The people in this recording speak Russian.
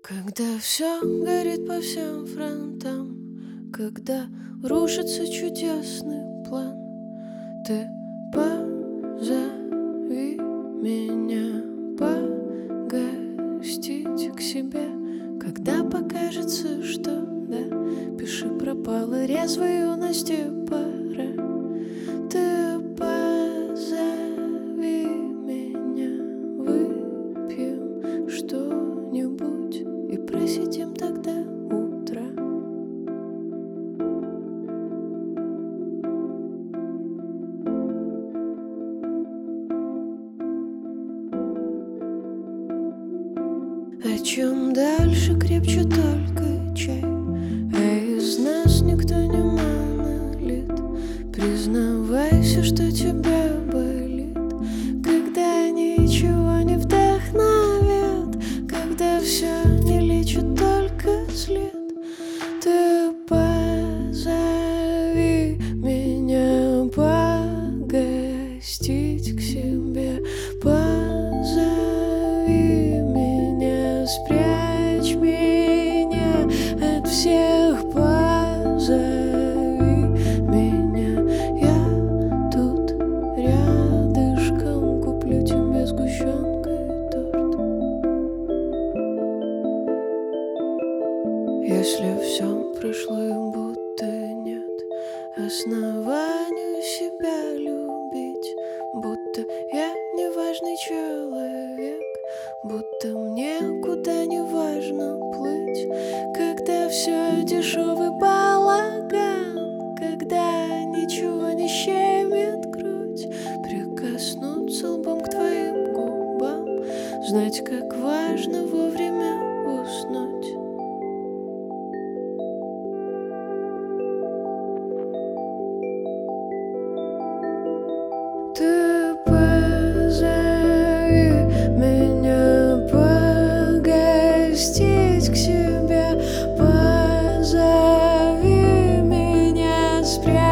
Когда все горит по всем фронтам, когда рушится чудесный план, ты позови меня погостить к себе. Когда покажется, что да, пиши пропало резвой юности пора. Ты позови меня, выпьем что-нибудь и просидим тогда утра. А чем дальше, крепче только чай, а из нас никто не монолит. Признавайся, что тебя болит, когда ничего не вдохновит, когда все не лечит, только след. Ты позови меня погостить к себе, позови меня, спрячь меня от всех, позови меня. Я тут рядышком куплю тебе сгущенкой торт. Если все прошло и будто нет основанию себя любить, будто я неважный человек, будто мне куда не важно плыть, когда все дешевый балаган, когда ничего не щемит грудь, прикоснуться лбом к твоим губам, знать, как важно вовремя уснуть. Ты позови меня погостить к себе, позови меня спрятать.